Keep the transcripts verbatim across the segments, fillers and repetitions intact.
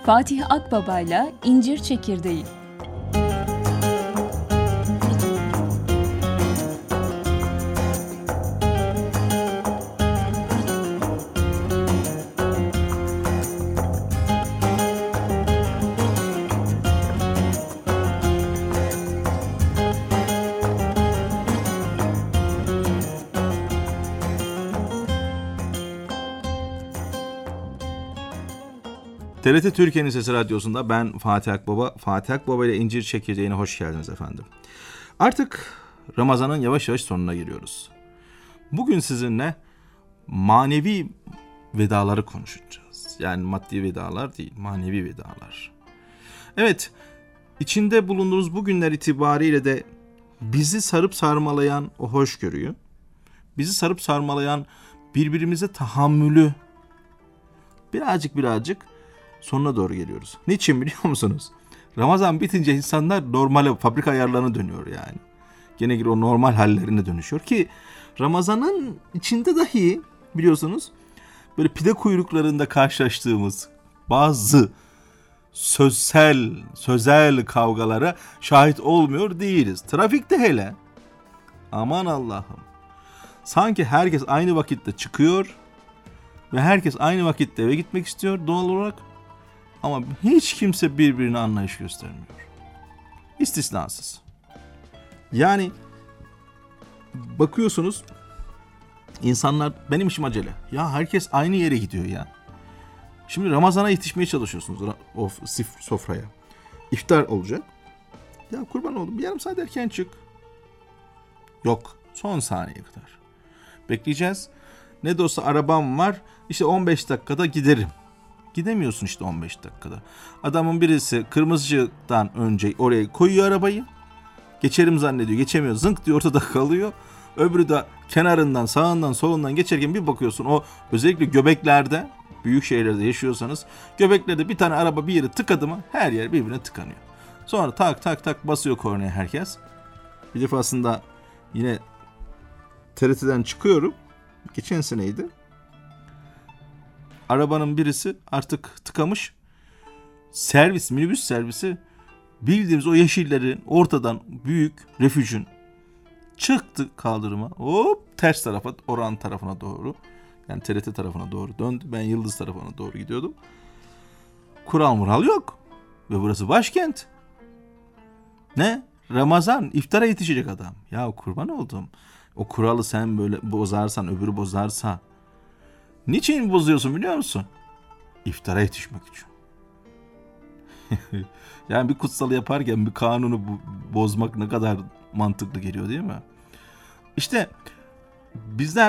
Fatih Akbaba'yla İncir Çekirdeği. T R T Türkiye'nin Sesi Radyosu'nda ben Fatih Akbaba. Fatih Akbaba ile İncir Çekirdeği'ne hoş geldiniz efendim. Artık Ramazan'ın yavaş yavaş sonuna geliyoruz. Bugün sizinle manevi vedaları konuşacağız. Yani maddi vedalar değil, manevi vedalar. Evet, içinde bulunduğumuz bu günler itibariyle de bizi sarıp sarmalayan o hoşgörüyü, bizi sarıp sarmalayan birbirimize tahammülü birazcık birazcık sonuna doğru geliyoruz. Niçin biliyor musunuz? Ramazan bitince insanlar normale, fabrika ayarlarına dönüyor yani. Gene o normal hallerine dönüşüyor ki Ramazan'ın içinde dahi biliyorsunuz böyle pide kuyruklarında karşılaştığımız bazı sözsel, sözel kavgalara şahit olmuyor değiliz. Trafikte hele. Aman Allah'ım. Sanki herkes aynı vakitte çıkıyor ve herkes aynı vakitte eve gitmek istiyor doğal olarak. Ama hiç kimse birbirine anlayış göstermiyor. İstisnasız. Yani bakıyorsunuz insanlar benim işim acele. Ya herkes aynı yere gidiyor ya. Şimdi Ramazan'a yetişmeye çalışıyorsunuz o sofraya. İftar olacak. Ya kurban oldum bir yarım saat erken çık. Yok son saniyeye kadar. Bekleyeceğiz. Ne de olsa arabam var. İşte on beş dakikada giderim. Gidemiyorsun işte on beş dakikada. Adamın birisi kırmızıcıdan önce oraya koyuyor arabayı. Geçerim zannediyor. Geçemiyor. Zınk diyor ortada kalıyor. Öbürü de kenarından, sağından, solundan geçerken bir bakıyorsun o özellikle göbeklerde, büyük şehirlerde yaşıyorsanız göbeklerde bir tane araba bir yere tıkadı mı her yer birbirine tıkanıyor. Sonra tak tak tak basıyor kornaya herkes. Bir defasında yine T R T'den çıkıyorum. Geçen seneydi. Arabanın birisi artık tıkamış. Servis, minibüs servisi bildiğimiz o yeşillerin ortadan büyük refüjün çıktı kaldırıma. Hop ters tarafa, oranın tarafına doğru. Yani T R T tarafına doğru döndü. Ben Yıldız tarafına doğru gidiyordum. Kural mural yok. Ve burası başkent. Ne? Ramazan, iftara yetişecek adam. Ya kurban oldum. O kuralı sen böyle bozarsan, öbürü bozarsa niçin bozuyorsun biliyor musun? İftara yetişmek için. Yani bir kutsalı yaparken bir kanunu bozmak ne kadar mantıklı geliyor değil mi? İşte bizler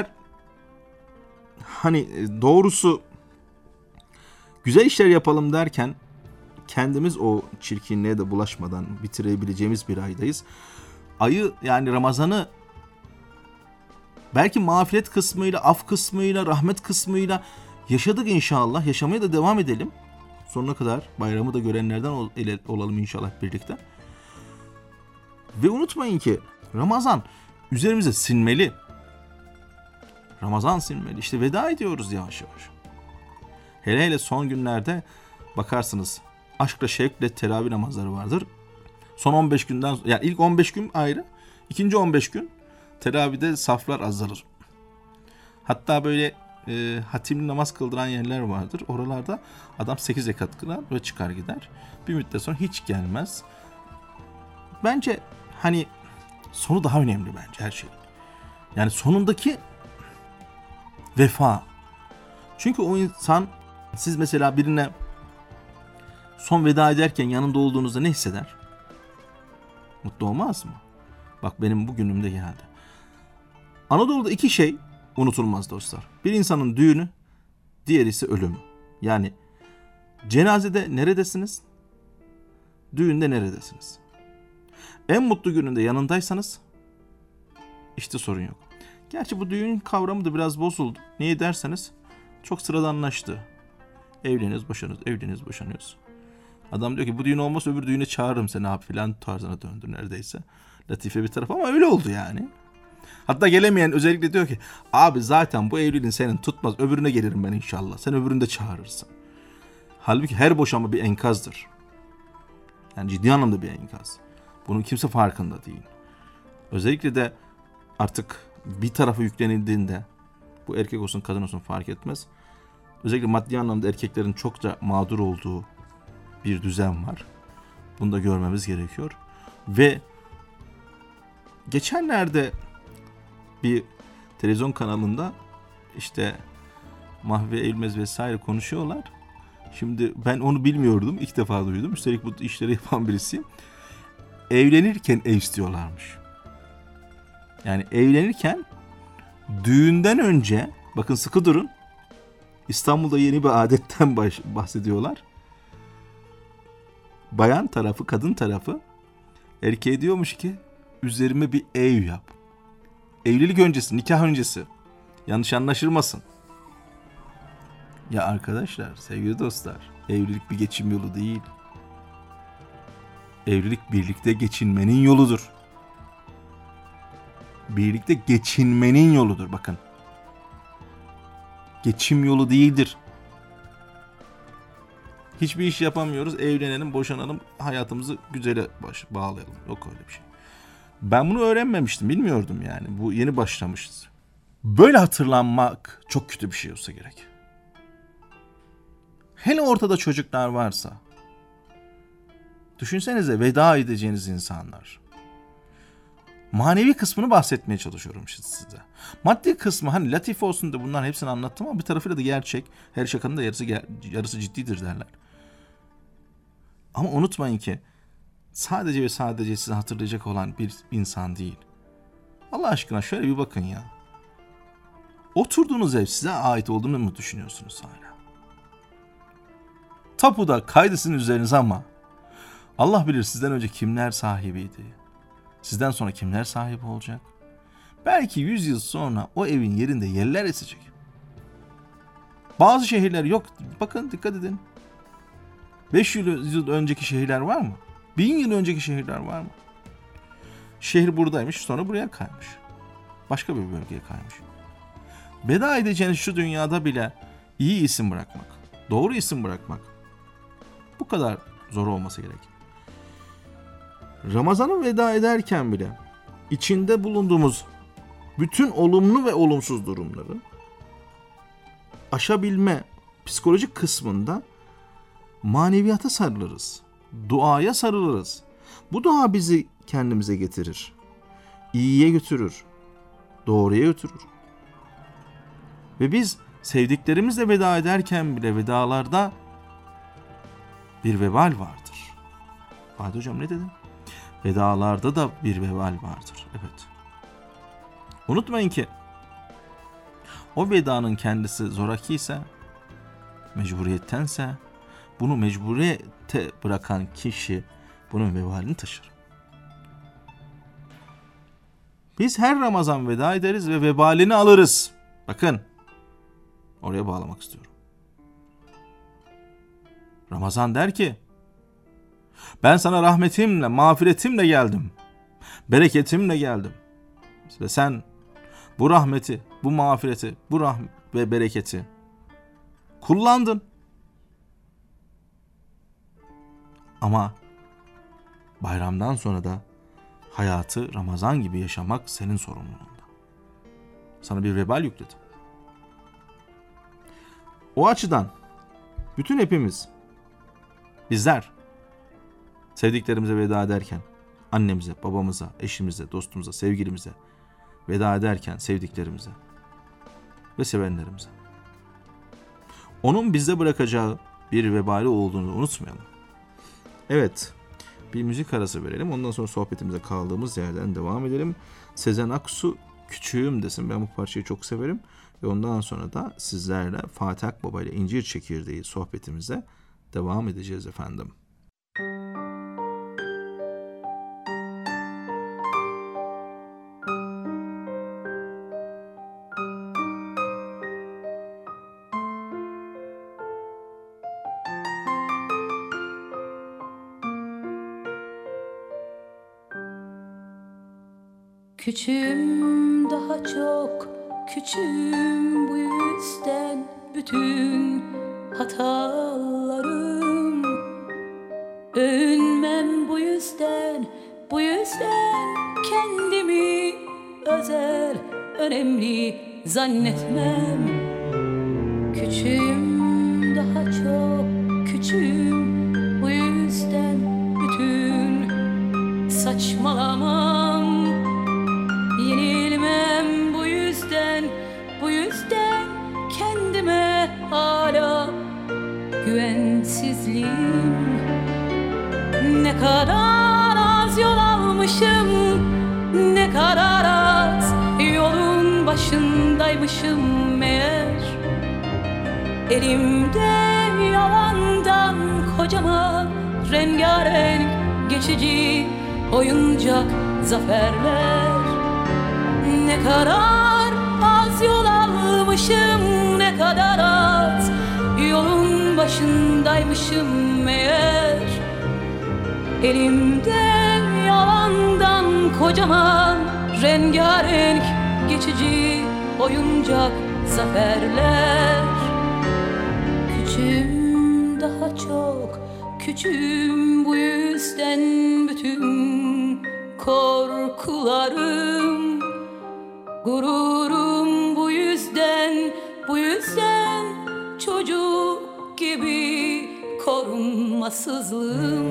hani doğrusu güzel işler yapalım derken kendimiz o çirkinliğe de bulaşmadan bitirebileceğimiz bir aydayız. Ayı yani Ramazan'ı belki mağfiret kısmıyla, af kısmıyla, rahmet kısmıyla yaşadık inşallah. Yaşamaya da devam edelim. Sonuna kadar bayramı da görenlerden ol, olalım inşallah birlikte. Ve unutmayın ki Ramazan üzerimize sinmeli. Ramazan sinmeli. İşte veda ediyoruz yavaş yavaş. Hele hele son günlerde bakarsınız aşkla şevkle teravih namazları vardır. Son on beş günden yani ilk on beş gün ayrı. İkinci on beş gün teravihde saflar azalır. Hatta böyle e, hatimli namaz kıldıran yerler vardır. Oralarda adam sekiz rekat kılar ve çıkar gider. Bir müddet sonra hiç gelmez. Bence hani sonu daha önemli bence her şey. Yani sonundaki vefa. Çünkü o insan siz mesela birine son veda ederken yanında olduğunuzda ne hisseder? Mutlu olmaz mı? Bak benim bugünümde geldi. Anadolu'da iki şey unutulmaz dostlar. Bir insanın düğünü, diğeri ise ölümü. Yani cenazede neredesiniz? Düğünde neredesiniz? En mutlu gününde yanındaysanız işte sorun yok. Gerçi bu düğün kavramı da biraz bozuldu. Niye derseniz çok sıradanlaştı. Evleniyoruz, boşanıyoruz, evleniyoruz, boşanıyoruz. Adam diyor ki bu düğün olmazsa öbür düğüne çağırırım seni abi filan tarzına döndü neredeyse. Latife bir taraf ama öyle oldu yani. Hatta gelemeyen özellikle diyor ki abi zaten bu evliliğin senin tutmaz öbürüne gelirim ben inşallah. Sen öbüründe çağırırsın. Halbuki her boşanma bir enkazdır. Yani ciddi anlamda bir enkaz. Bunun kimse farkında değil. Özellikle de artık bir tarafa yüklenildiğinde, bu erkek olsun kadın olsun fark etmez. Özellikle maddi anlamda erkeklerin çokça mağdur olduğu bir düzen var. Bunu da görmemiz gerekiyor. Ve geçenlerde bir televizyon kanalında işte Mahve Eğilmez vesaire konuşuyorlar. Şimdi ben onu bilmiyordum. İlk defa duydum. Üstelik bu işleri yapan birisiyim. Evlenirken ev istiyorlarmış. Yani evlenirken düğünden önce, bakın sıkı durun, İstanbul'da yeni bir adetten baş, bahsediyorlar. Bayan tarafı, kadın tarafı erkeğe diyormuş ki üzerime bir ev yap. Evlilik öncesi, nikah öncesi. Yanlış anlaşılmasın. Ya arkadaşlar, sevgili dostlar, evlilik bir geçim yolu değil. Evlilik birlikte geçinmenin yoludur. Birlikte geçinmenin yoludur, bakın. Geçim yolu değildir. Hiçbir iş yapamıyoruz, evlenelim, boşanalım, hayatımızı güzele baş, bağlayalım. Yok öyle bir şey. Ben bunu öğrenmemiştim, bilmiyordum yani. Bu yeni başlamışız. Böyle hatırlanmak çok kötü bir şey olsa gerek. Hele ortada çocuklar varsa. Düşünsenize veda edeceğiniz insanlar. Manevi kısmını bahsetmeye çalışıyorum size. Maddi kısmı hani latife olsun da bunların hepsini anlattım ama bir tarafıyla da gerçek. Her şakanın da yarısı, yarısı ciddidir derler. Ama unutmayın ki sadece ve sadece sizi hatırlayacak olan bir insan değil. Allah aşkına şöyle bir bakın ya. Oturduğunuz ev size ait olduğunu mu düşünüyorsunuz hala? Tapuda kaydı sizin üzerinize ama Allah bilir sizden önce kimler sahibiydi. Sizden sonra kimler sahip olacak? Belki yüz yıl sonra o evin yerinde yerler esecek. Bazı şehirler yok. Bakın dikkat edin. beş yıl önceki şehirler var mı? bin yıl önceki şehirler var mı? Şehir buradaymış, sonra buraya kaymış. Başka bir bölgeye kaymış. Veda edeceğiniz şu dünyada bile iyi isim bırakmak, doğru isim bırakmak bu kadar zor olması gerek. Ramazan'a veda ederken bile içinde bulunduğumuz bütün olumlu ve olumsuz durumları aşabilme psikolojik kısmında maneviyata sarılırız. Duaya sarılırız. Bu dua bizi kendimize getirir. İyiye götürür. Doğruya götürür. Ve biz sevdiklerimizle veda ederken bile vedalarda bir vebal vardır. Fatih Hocam ne dedin? Vedalarda da bir vebal vardır. Evet. Unutmayın ki o vedanın kendisi zoraki ise, mecburiyettense, bunu mecburiyete bırakan kişi bunun vebalini taşır. Biz her Ramazan veda ederiz ve vebalini alırız. Bakın, oraya bağlamak istiyorum. Ramazan der ki, ben sana rahmetimle, mağfiretimle geldim. Bereketimle geldim. Ve sen bu rahmeti, bu mağfireti, bu rahmet ve bereketi kullandın. Ama bayramdan sonra da hayatı Ramazan gibi yaşamak senin sorumluluğunda. Sana bir vebal yükledim. O açıdan bütün hepimiz, bizler sevdiklerimize veda ederken, annemize, babamıza, eşimize, dostumuza, sevgilimize veda ederken sevdiklerimize ve sevenlerimize, onun bize bırakacağı bir vebali olduğunu unutmayalım. Evet, bir müzik arası verelim. Ondan sonra sohbetimize kaldığımız yerden devam edelim. Sezen Aksu Küçüğüm desin. Ben bu parçayı çok severim. Ve ondan sonra da sizlerle Fatih Akbaba ile İncir Çekirdeği sohbetimize devam edeceğiz efendim. Küçüğüm, daha çok küçüğüm, bu yüzden bütün hatalarım yüzden, bu yüzden kendimi özel, önemli zannetmem. Küçüğüm, daha çok küçüğüm, bu yüzden bütün saçmalamam. Yenilmem bu yüzden, bu yüzden kendime hala güvensizliğim. Ne kadar az yol almışım, ne kadar az yolun başındaymışım meğer. Elimde yalandan kocaman rengarenk geçici oyuncak zaferler. Ne kadar az yol almışım, ne kadar az yolun başındaymışım meğer. Elimde yalandan kocaman rengarenk geçici oyuncak zaferler. Küçüğüm, daha çok küçüğüm, bu yüzden bütün korkularım, gururum bu yüzden, bu yüzden çocuk gibi korunmasızlığım.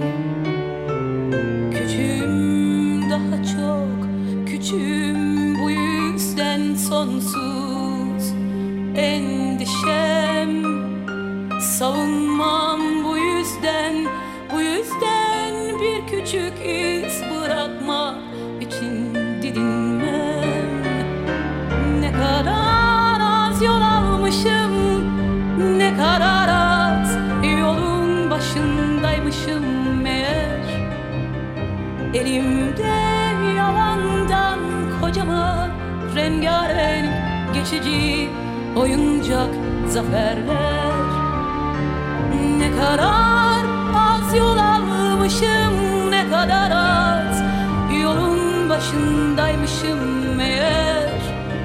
Küçüğüm, daha çok küçüğüm, bu yüzden sonsuz endişem. Savunmam bu yüzden, bu yüzden bir küçük iz bırakmak için didinmem. Ne kadar az yol almışım, ne kadar az yolun başındaymışım meğer. Elimde yalandan kocaman rengarenk geçici oyuncak zaferler. Ne kadar az yol almışım, ne kadar az yolun başındaymışım meğer.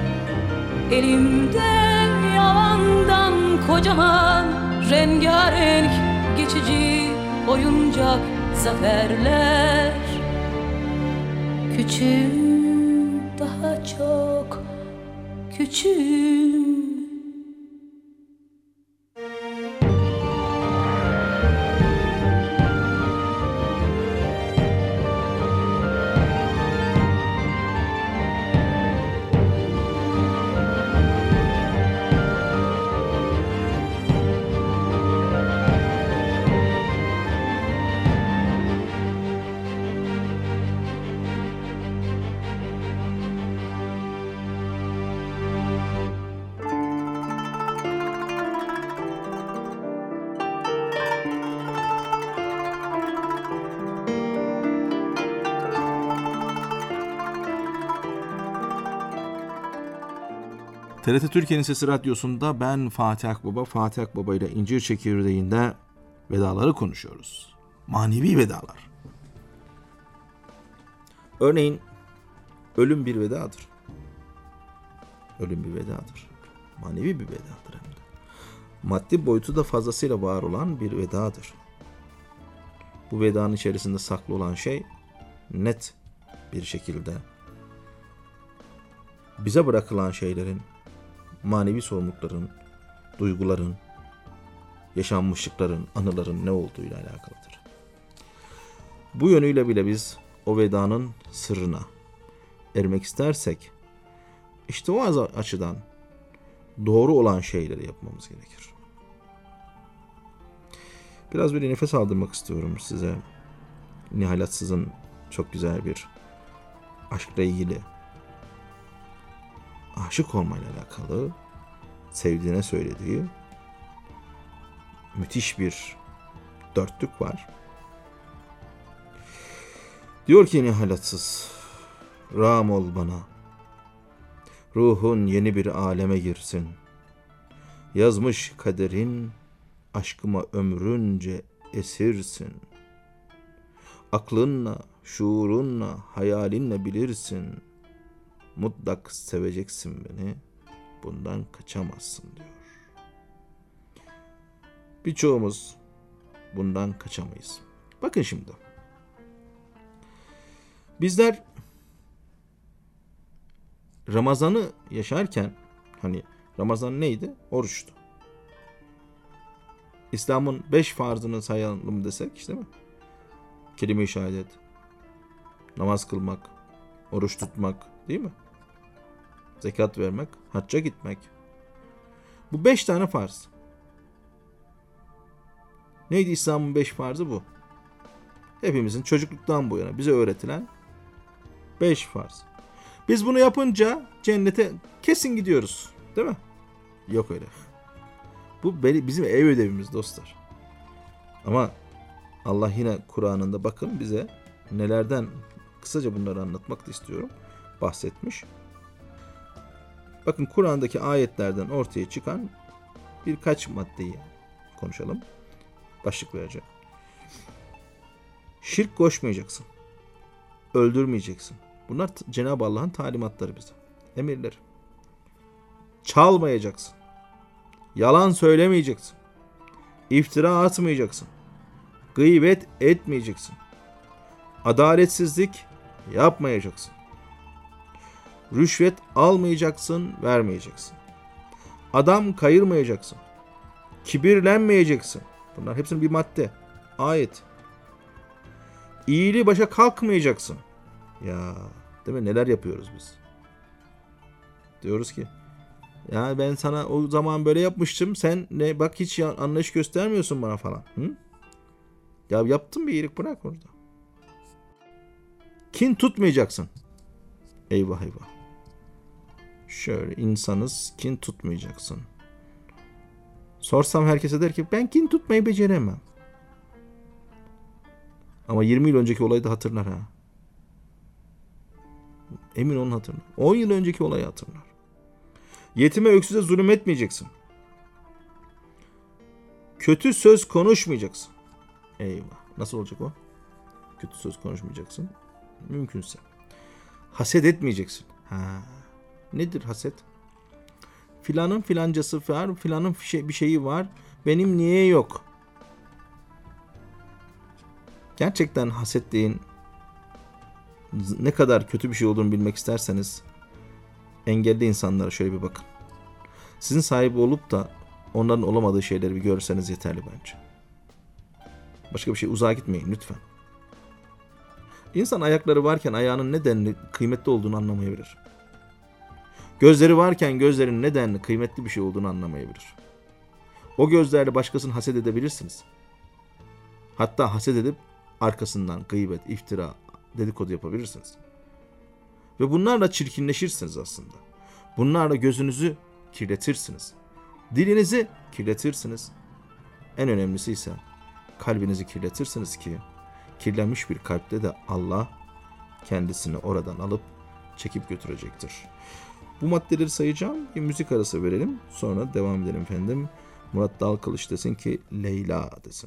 Elimde yalandan kocaman rengarenk geçici oyuncak zaferler. Küçüğüm, daha çok küçüğüm. T R T Türkiye'nin Sesi Radyosu'nda ben Fatih Akbaba, Fatih Akbaba ile İncir Çekirdeği'nde vedaları konuşuyoruz. Manevi vedalar. Örneğin ölüm bir vedadır. Ölüm bir vedadır. Manevi bir vedadır hem de. Maddi boyutu da fazlasıyla var olan bir vedadır. Bu vedanın içerisinde saklı olan şey net bir şekilde bize bırakılan şeylerin, manevi sorumlulukların, duyguların, yaşanmışlıkların, anıların ne olduğuyla alakalıdır. Bu yönüyle bile biz o vedanın sırrına ermek istersek, işte o açıdan doğru olan şeyleri yapmamız gerekir. Biraz bir nefes aldırmak istiyorum size. Nihal Atsız'ın çok güzel bir aşkla ilgili, aşık olmayla alakalı sevdiğine söylediği müthiş bir dörtlük var. Diyor ki Nihal Atsız, rağm ol bana, ruhun yeni bir aleme girsin. Yazmış kaderin, aşkıma ömrünce esirsin. Aklınla, şuurunla, hayalinle bilirsin. Mutlak seveceksin beni, bundan kaçamazsın diyor. Birçoğumuz bundan kaçamayız. Bakın şimdi, Bizler Ramazan'ı yaşarken, hani Ramazan neydi? Oruçtu. İslam'ın beş farzını sayalım desek işte mi? Kelime-i şehadet, namaz kılmak, oruç tutmak, değil mi? Zekat vermek, hacca gitmek. Bu beş tane farz. Neydi İslam'ın beş farzı bu? Hepimizin çocukluktan bu yana bize öğretilen beş farz. Biz bunu yapınca cennete kesin gidiyoruz. Değil mi? Yok öyle. Bu bizim ev ödevimiz dostlar. Ama Allah yine Kur'an'ında bakın bize nelerden, kısaca bunları anlatmak da istiyorum, bahsetmiş. Bakın Kur'an'daki ayetlerden ortaya çıkan birkaç maddeyi konuşalım. Başlık vereceğim. Şirk koşmayacaksın. Öldürmeyeceksin. Bunlar Cenab-ı Allah'ın talimatları bize. Emirleri. Çalmayacaksın. Yalan söylemeyeceksin. İftira atmayacaksın. Gıybet etmeyeceksin. Adaletsizlik yapmayacaksın. Rüşvet almayacaksın, vermeyeceksin. Adam kayırmayacaksın. Kibirlenmeyeceksin. Bunlar hepsinin bir madde. Ayet. İyiliği başa kalkmayacaksın. Ya, değil mi? Neler yapıyoruz biz? Diyoruz ki, ya ben sana o zaman böyle yapmıştım, sen ne bak hiç anlayış göstermiyorsun bana falan. Hı? Ya yaptın bir iyilik, bırak orada. Kin tutmayacaksın. Eyvah eyvah. Şöyle insanız, kin tutmayacaksın. Sorsam herkese der ki ben kin tutmayı beceremem. Ama yirmi yıl önceki olayı da hatırlar ha. Emin olun hatırlar. on yıl önceki olayı hatırlar. Yetime öksüze zulüm etmeyeceksin. Kötü söz konuşmayacaksın. Eyvah. Nasıl olacak o? Kötü söz konuşmayacaksın. Mümkünse. Haset etmeyeceksin. Ha. Nedir haset? Filanın filancası var, filanın bir şeyi var, benim niye yok? Gerçekten hasetliğin ne kadar kötü bir şey olduğunu bilmek isterseniz engelli insanlara şöyle bir bakın. Sizin sahibi olup da onların olamadığı şeyleri bir görseniz yeterli bence. Başka bir şey, uzağa gitmeyin lütfen. İnsan ayakları varken ayağının nedenli kıymetli olduğunu anlamayabilir. Gözleri varken gözlerin nedenli kıymetli bir şey olduğunu anlamayabilir. O gözlerle başkasını haset edebilirsiniz. Hatta haset edip arkasından gıybet, iftira, dedikodu yapabilirsiniz. Ve bunlarla çirkinleşirsiniz aslında. Bunlarla gözünüzü kirletirsiniz. Dilinizi kirletirsiniz. En önemlisi ise kalbinizi kirletirsiniz ki kirlenmiş bir kalpte de Allah kendisini oradan alıp çekip götürecektir. Bu maddeleri sayacağım. Bir müzik arası verelim. Sonra devam edelim efendim. Murat Dalkılıç desin ki Leyla desin.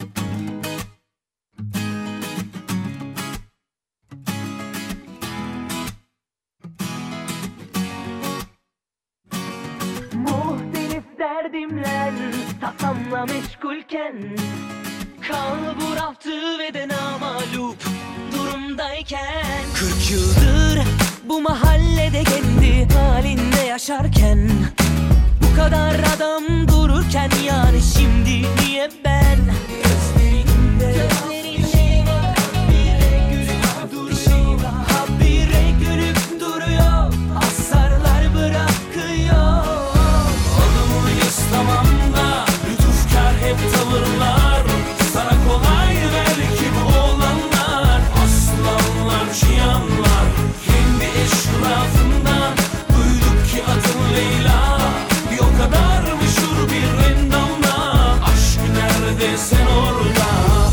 Muhtelif derdimler tasamla meşgulken, kalbur altı ve de namalup durumdayken, kırk yıldır bu mahallede kendi halinde yaşarken, bu kadar adam dururken, yani şimdi niye ben? Gözlerinde, gözlerinde habire gülüp duruyor, habire gülüp duruyor, asarlar bırakıyor. Adımı istemem da lütufkar hep tavırlar, sana kolay belki bu olanlar, aslanlar, şiyanlar, kendi eşrafından duyduk ki adın Leyla, bir o kadar meşhur bir endamla, aşk nerede sen orada?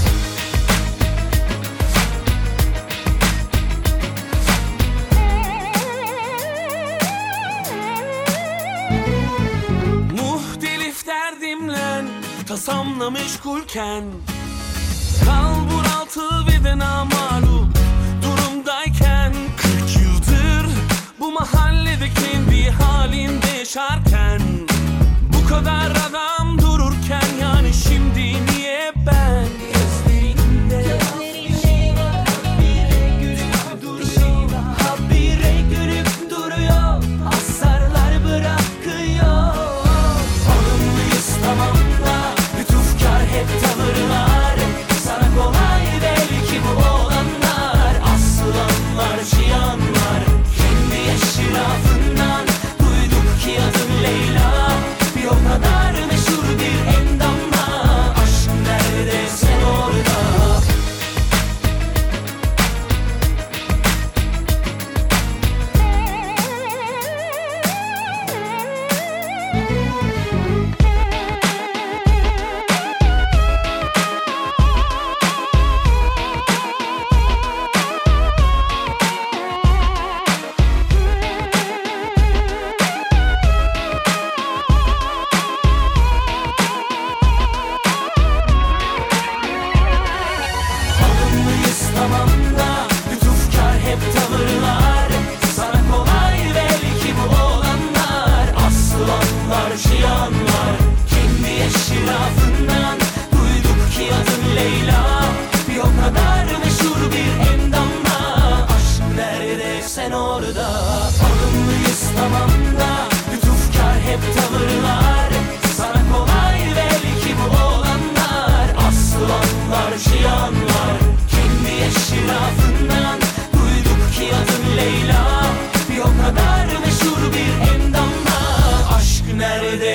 Muhtelif derdimle tasamla meşgulken, kalbur altı ve de namalup durumdayken, kırk yıldır bu mahallede kendi halinde yaşarken, bu kadar adam dururken, yani şimdi niye ben? Gözlerinde, gözlerinde habire gülüp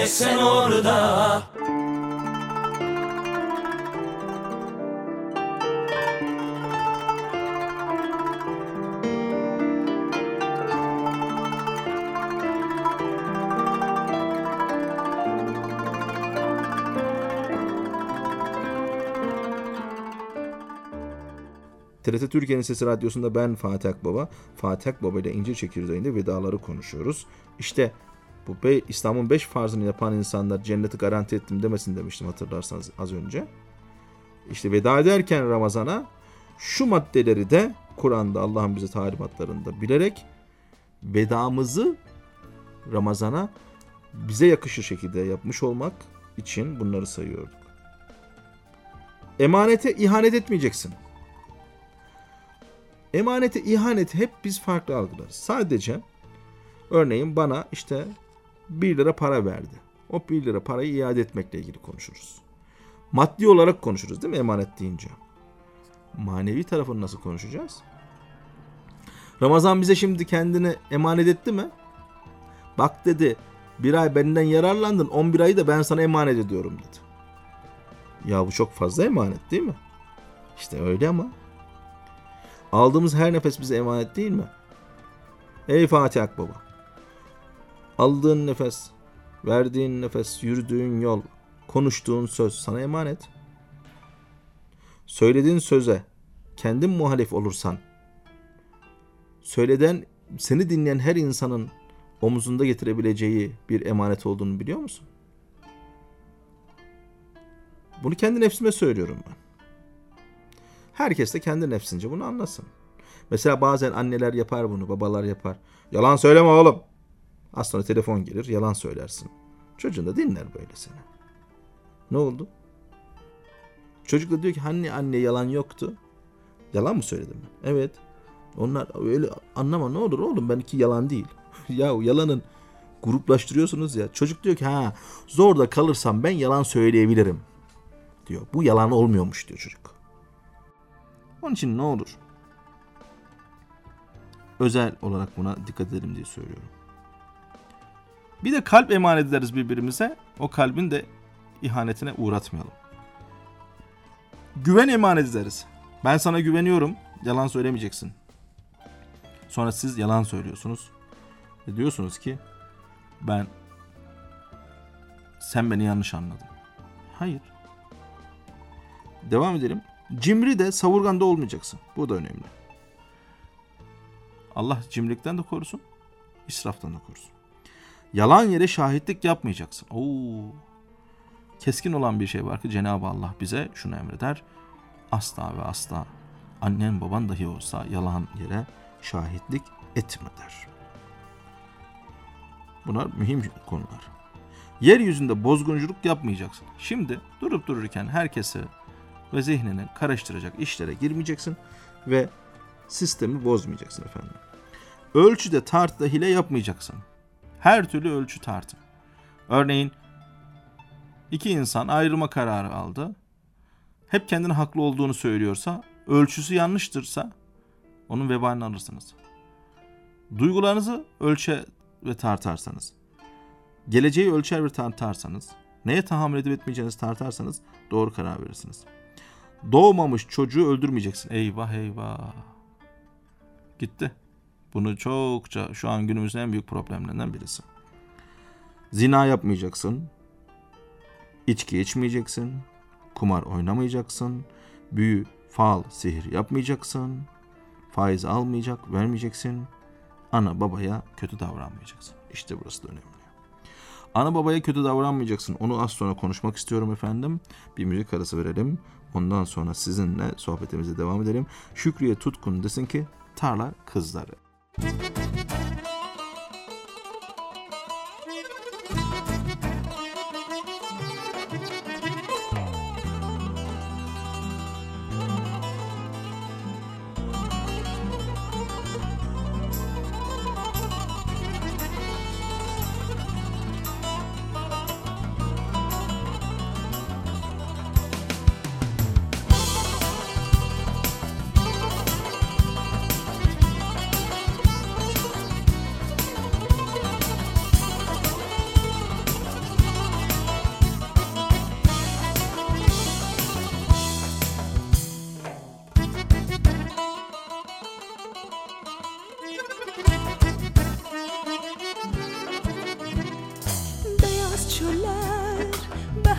sen orada. T R T Türkiye'nin Sesi Radyosu'nda ben Fatih Akbaba. Fatih Akbaba ile İncir Çekirdeği'nde vedaları konuşuyoruz. İşte bu be, İslam'ın beş farzını yapan insanlar cenneti garanti ettim demesin demiştim hatırlarsanız az önce. İşte veda ederken Ramazan'a şu maddeleri de Kur'an'da Allah'ın bize talimatlarında bilerek vedamızı Ramazan'a bize yakışır şekilde yapmış olmak için bunları sayıyorduk. Emanete ihanet etmeyeceksin. Emaneti, ihaneti hep biz farklı algılarız. Sadece örneğin bana işte bir lira para verdi. O bir lira parayı iade etmekle ilgili konuşuruz. Maddi olarak konuşuruz değil mi emanet deyince? Manevi tarafını nasıl konuşacağız? Ramazan bize şimdi kendini emanet etti mi? Bak dedi, bir ay benden yararlandın, on bir ayı da ben sana emanet ediyorum dedi. Ya bu çok fazla emanet değil mi? İşte öyle ama. Aldığımız her nefes bize emanet değil mi? Ey Fatih Akbaba! Aldığın nefes, verdiğin nefes, yürüdüğün yol, konuştuğun söz sana emanet. Söylediğin söze kendin muhalif olursan, söyleden, seni dinleyen her insanın omuzunda getirebileceği bir emanet olduğunu biliyor musun? Bunu kendi nefsime söylüyorum ben. Herkes de kendi nefsince bunu anlasın. Mesela bazen anneler yapar bunu, babalar yapar. Yalan söyleme oğlum. Az sonra telefon gelir, yalan söylersin. Çocuğun da dinler böyle seni. Ne oldu? Çocuk da diyor ki hani anne yalan yoktu. Yalan mı söyledim ben? Evet. Onlar öyle anlama ne olur oğlum, benimki yalan değil. Ya yalanın gruplaştırıyorsunuz ya. Çocuk diyor ki ha zorda kalırsam ben yalan söyleyebilirim diyor. Bu yalan olmuyormuş diyor çocuk. Onun için ne olur? Özel olarak buna dikkat edelim diye söylüyorum. Bir de kalp emanet ederiz birbirimize. O kalbin de ihanetine uğratmayalım. Güven emanet ederiz. Ben sana güveniyorum. Yalan söylemeyeceksin. Sonra siz yalan söylüyorsunuz. Ve diyorsunuz ki ben sen beni yanlış anladın. Hayır. Devam edelim. Cimri de savurgan da olmayacaksın. Bu da önemli. Allah cimrilikten de korusun, israftan da korusun. Yalan yere şahitlik yapmayacaksın. Oo. Keskin olan bir şey var ki Cenab-ı Allah bize şunu emreder. Asla ve asla annen baban dahi olsa yalan yere şahitlik etme der. Bunlar mühim konular. Yeryüzünde bozgunculuk yapmayacaksın. Şimdi durup dururken herkesi ve zihnini karıştıracak işlere girmeyeceksin ve sistemi bozmayacaksın efendim. Ölçüde tartıda hile yapmayacaksın. Her türlü ölçü tartı. Örneğin iki insan ayrılma kararı aldı. Hep kendine haklı olduğunu söylüyorsa, ölçüsü yanlıştırsa onun vebalini alırsınız. Duygularınızı ölçe ve tartarsanız, geleceği ölçer ve tartarsanız, neye tahammül edip etmeyeceğinizi tartarsanız doğru karar verirsiniz. Doğmamış çocuğu öldürmeyeceksin. Eyvah eyvah. Gitti. Bunu çokça şu an günümüzün en büyük problemlerinden birisi. Zina yapmayacaksın. İçki içmeyeceksin. Kumar oynamayacaksın. Büyü, fal, sihir yapmayacaksın. Faiz almayacak, vermeyeceksin. Ana babaya kötü davranmayacaksın. İşte burası da önemli. Ana babaya kötü davranmayacaksın. Onu az sonra konuşmak istiyorum efendim. Bir müzik arası verelim. Ondan sonra sizinle sohbetimize devam edelim. Şükriye Tutkun desin ki Tarla Kızları.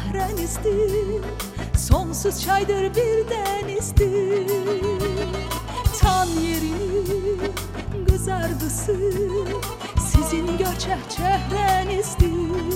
behrenizdir, sonsuz çaydır bir denizdir. Tan yerini kızardısı sizin göçek çehrenizdir.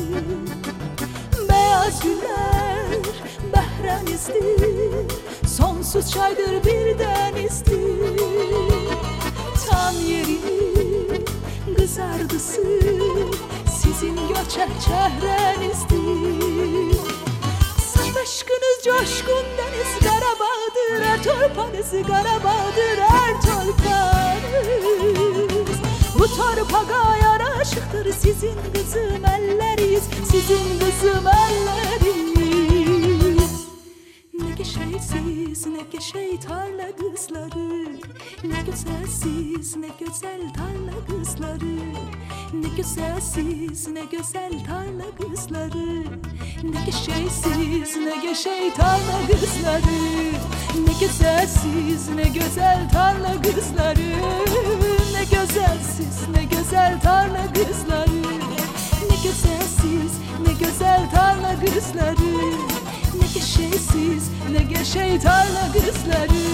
Beyaz güller behrenizdir, sonsuz çaydır bir denizdir. Tan yerini kızardısı sizin göçek çehrenizdir. Saf aşkınız coşkun deniz Karabağ'dır, her torpanız Karabağ'dır, her torpanız. Bu torpağa yaraşıktır sizin kızım elleriz, sizin kızım elleriz. Ne geçeysiz ne geçey tarla kızları, ne güzelsiz ne güzel tarla kızları. Ne güzelsiz ne güzel tarla kızları, ne geçeysiz ne geçey tarla kızları. Ne güzelsiz ne güzel tarla kızları, ne güzelsiz ne güzel tarla kızları. Ne güzelsiz ne güzel tarla kızları, ne geçeysiz ne geçey tarla kızları.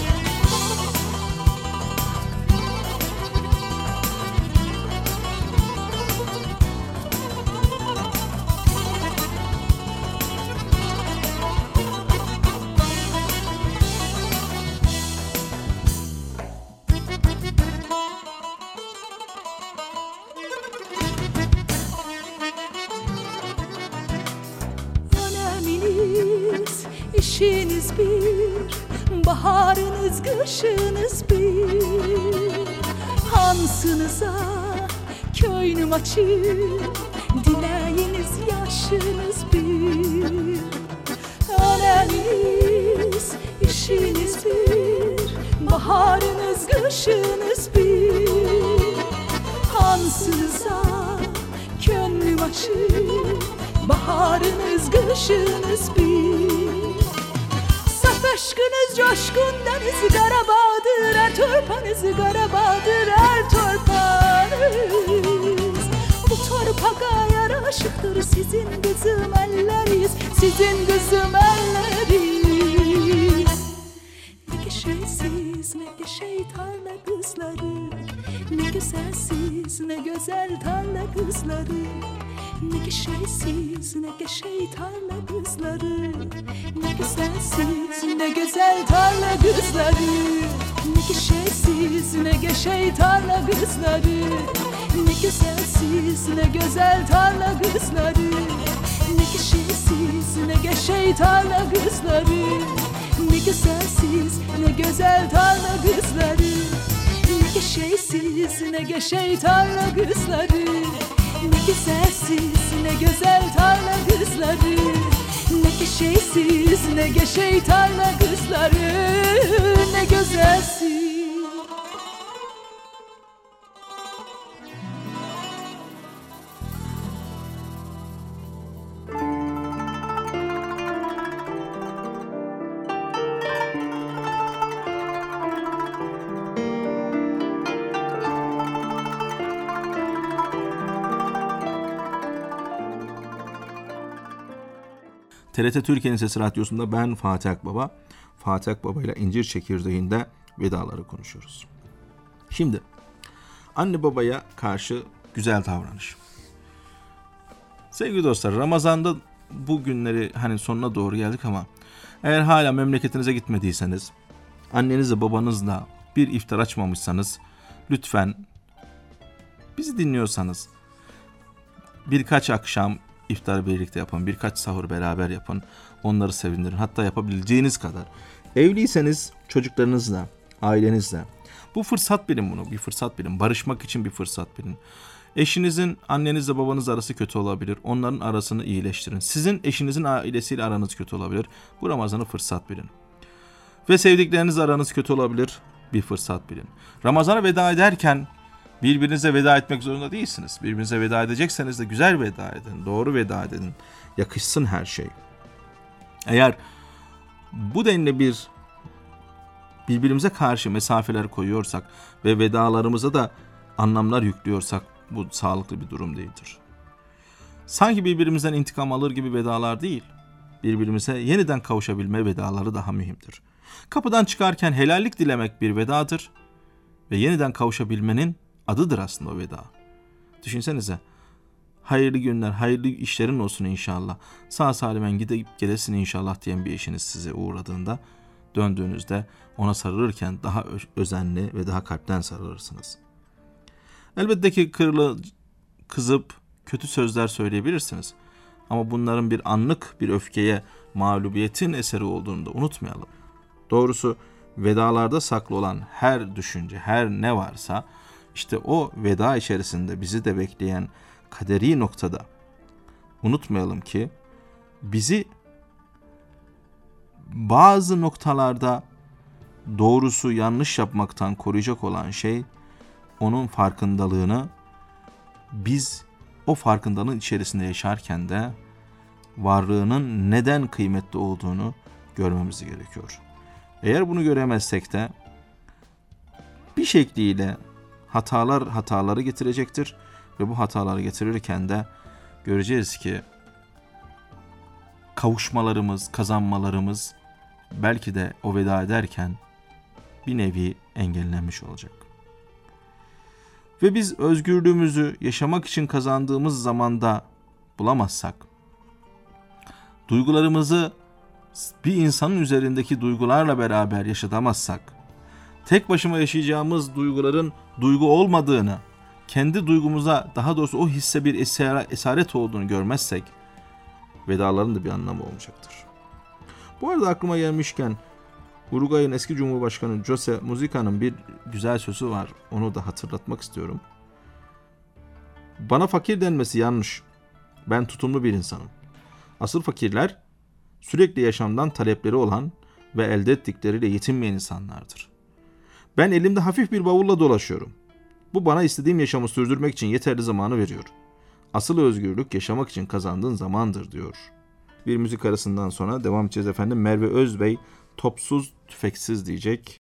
İşiniz bir, baharınız kışınız bir. Hansınıza köyünüm açık, dileğiniz yaşınız bir. Aneniz işiniz bir, baharınız kışınız bir. Hansınıza könlüm açık, baharınız kışınız bir. Saf aşkınız coşkun deniz Karabağ'dır, her torpanız Karabağ'dır, her torpanız. Bu torpağa yaraşıktır sizin kızım elleriz, sizin kızım elleriz. Ne geçeysiz ne geçey tarla kızları, ne güzelsiz ne güzel tarla kızları. Ne geçeysiz ne geçey tarla kızları, ne güzelsiz ne güzel tarla kızları. Ne geçeysiz ne geçey tarla kızları, ne güzelsiz ne güzel tarla kızları. Ne geçeysiz ne geçey tarla kızları, ne güzelsiz ne güzel tarla kızları. Ne geçeysiz ne geçey tarla kızları, ne güzelsiz ne güzel tarla kızları. Ne geçeysiz ne geçey tarla kızları, ne güzelsiz. T R T Türkiye'nin Sesi Radyosu'nda ben Fatih Akbaba. Fatih Akbaba ile İncir Çekirdeği'nde vedaları konuşuyoruz. Şimdi anne babaya karşı güzel davranış. Sevgili dostlar, Ramazan'da bu günleri hani sonuna doğru geldik ama eğer hala memleketinize gitmediyseniz, annenizle babanızla bir iftar açmamışsanız lütfen bizi dinliyorsanız birkaç akşam iftarı birlikte yapın, birkaç sahur beraber yapın, onları sevindirin. Hatta yapabileceğiniz kadar. Evliyseniz çocuklarınızla, ailenizle. Bu fırsat bilin bunu, bir fırsat bilin. Barışmak için bir fırsat bilin. Eşinizin annenizle babanız arası kötü olabilir. Onların arasını iyileştirin. Sizin eşinizin ailesiyle aranız kötü olabilir. Bu Ramazan'ı fırsat bilin. Ve sevdiklerinizle aranız kötü olabilir. Bir fırsat bilin. Ramazan'a veda ederken birbirinize veda etmek zorunda değilsiniz. Birbirinize veda edecekseniz de güzel veda edin. Doğru veda edin. Yakışsın her şey. Eğer bu denli bir birbirimize karşı mesafeler koyuyorsak ve vedalarımıza da anlamlar yüklüyorsak bu sağlıklı bir durum değildir. Sanki birbirimizden intikam alır gibi vedalar değil. birbirimize yeniden kavuşabilme vedaları daha mühimdir. Kapıdan çıkarken helallik dilemek bir vedadır ve yeniden kavuşabilmenin adıdır aslında o veda. Düşünsenize, hayırlı günler, hayırlı işlerin olsun inşallah, sağ salimen gidip gelesin inşallah diyen bir eşiniz size uğradığında, döndüğünüzde ona sarılırken daha özenli ve daha kalpten sarılırsınız. Elbette ki kırılı, kızıp kötü sözler söyleyebilirsiniz. Ama bunların bir anlık bir öfkeye, mağlubiyetin eseri olduğunu da unutmayalım. Doğrusu vedalarda saklı olan her düşünce, her ne varsa işte o veda içerisinde bizi de bekleyen kaderi noktada unutmayalım ki bizi bazı noktalarda doğrusu yanlış yapmaktan koruyacak olan şey onun farkındalığını, biz o farkındalığın içerisinde yaşarken de varlığının neden kıymetli olduğunu görmemiz gerekiyor. Eğer bunu göremezsek de bir şekliyle hatalar hataları getirecektir ve bu hataları getirirken de göreceğiz ki kavuşmalarımız, kazanmalarımız belki de o veda ederken bir nevi engellenmiş olacak. Ve biz özgürlüğümüzü yaşamak için kazandığımız zamanda bulamazsak, duygularımızı bir insanın üzerindeki duygularla beraber yaşatamazsak, tek başıma yaşayacağımız duyguların duygu olmadığını, kendi duygumuza, daha doğrusu o hisse bir esaret olduğunu görmezsek, vedaların da bir anlamı olmayacaktır. Bu arada aklıma gelmişken, Uruguay'ın eski Cumhurbaşkanı José Muzica'nın bir güzel sözü var. Onu da hatırlatmak istiyorum. Bana fakir denmesi yanlış. Ben tutumlu bir insanım. Asıl fakirler sürekli yaşamdan talepleri olan ve elde ettikleriyle yetinmeyen insanlardır. Ben elimde hafif bir bavulla dolaşıyorum. Bu bana istediğim yaşamı sürdürmek için yeterli zamanı veriyor. Asıl özgürlük yaşamak için kazandığın zamandır diyor. Bir müzik arasından sonra devam edeceğiz efendim. Merve Özbey topsuz tüfeksiz diyecek.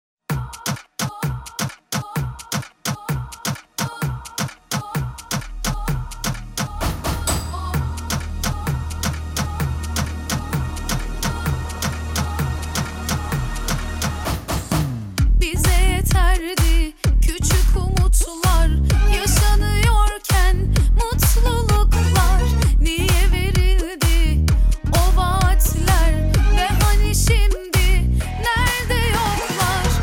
Şimdi nerede yoklar?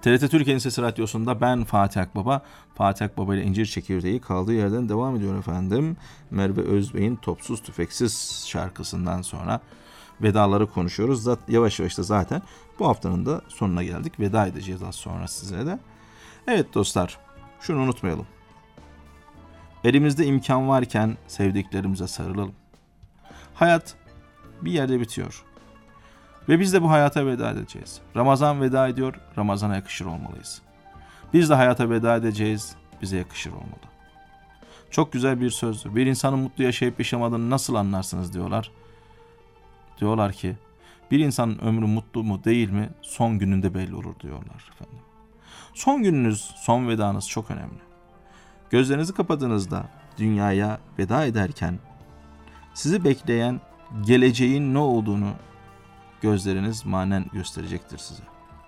T R T Türkiye'nin Sesi Radyosu'nda ben Fatih Akbaba. Fatih Akbaba ile İncir Çekirdeği kaldığı yerden devam ediyor efendim. Merve Özbey'in Topsuz Tüfeksiz şarkısından sonra vedaları konuşuyoruz. Yavaş yavaş da zaten bu haftanın da sonuna geldik. Veda edeceğiz az sonra size de. Evet dostlar, şunu unutmayalım. Elimizde imkan varken sevdiklerimize sarılalım. Hayat bir yerde bitiyor. Ve biz de bu hayata veda edeceğiz. Ramazan veda ediyor, Ramazan'a yakışır olmalıyız. Biz de hayata veda edeceğiz, bize yakışır olmalı. Çok güzel bir sözdür. Bir insanın mutlu yaşayıp yaşamadığını nasıl anlarsınız diyorlar. Diyorlar ki, bir insanın ömrü mutlu mu değil mi son gününde belli olur diyorlar efendim. Son gününüz, son vedanız çok önemli. Gözlerinizi kapadığınızda dünyaya veda ederken sizi bekleyen geleceğin ne olduğunu gözleriniz manen gösterecektir size.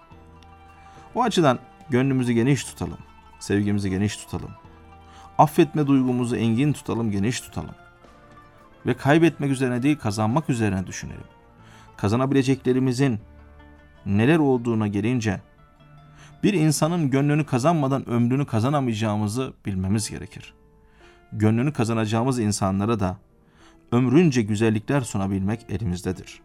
O açıdan gönlümüzü geniş tutalım, sevgimizi geniş tutalım, affetme duygumuzu engin tutalım, geniş tutalım ve kaybetmek üzerine değil kazanmak üzerine düşünelim. Kazanabileceklerimizin neler olduğuna gelince bir insanın gönlünü kazanmadan ömrünü kazanamayacağımızı bilmemiz gerekir. Gönlünü kazanacağımız insanlara da ömrünce güzellikler sunabilmek elimizdedir.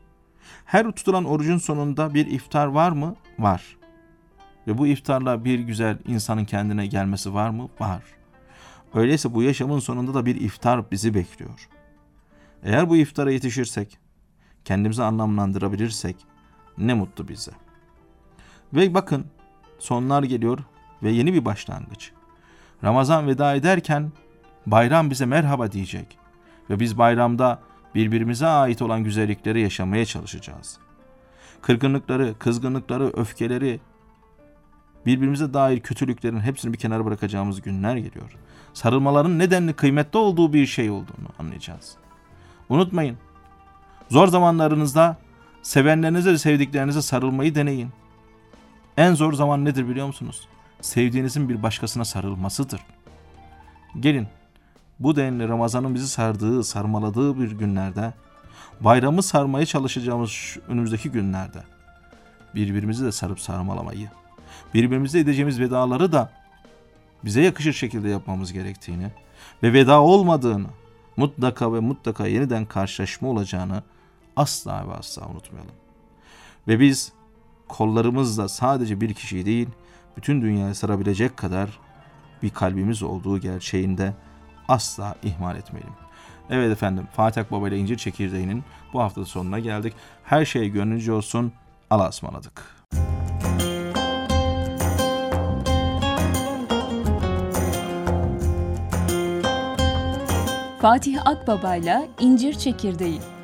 Her tutulan orucun sonunda bir iftar var mı? Var. Ve bu iftarla bir güzel insanın kendine gelmesi var mı? Var. Öyleyse bu yaşamın sonunda da bir iftar bizi bekliyor. Eğer bu iftara yetişirsek, kendimizi anlamlandırabilirsek ne mutlu bize. Ve bakın sonlar geliyor ve yeni bir başlangıç. Ramazan veda ederken bayram bize merhaba diyecek. Ve biz bayramda birbirimize ait olan güzellikleri yaşamaya çalışacağız. Kırgınlıkları, kızgınlıkları, öfkeleri, birbirimize dair kötülüklerin hepsini bir kenara bırakacağımız günler geliyor. Sarılmaların nedenli kıymetli olduğu bir şey olduğunu anlayacağız. Unutmayın, zor zamanlarınızda sevenlerinize ve sevdiklerinize sarılmayı deneyin. En zor zaman nedir biliyor musunuz? Sevdiğinizin bir başkasına sarılmasıdır. Gelin, bu denli Ramazan'ın bizi sardığı, sarmaladığı bir günlerde, bayramı sarmaya çalışacağımız şu önümüzdeki günlerde birbirimizi de sarıp sarmalamayı, birbirimize edeceğimiz vedaları da bize yakışır şekilde yapmamız gerektiğini ve veda olmadığını, mutlaka ve mutlaka yeniden karşılaşma olacağını asla ve asla unutmayalım. Ve biz kollarımızla sadece bir kişiyi değil, bütün dünyayı sarabilecek kadar bir kalbimiz olduğu gerçeğinde asla ihmal etmeyelim. Evet efendim, Fatih Akbaba ile İncir Çekirdeği'nin bu hafta sonuna geldik. Her şey gönlünce olsun. Allah'a ısmarladık. Fatih Akbaba ile İncir Çekirdeği.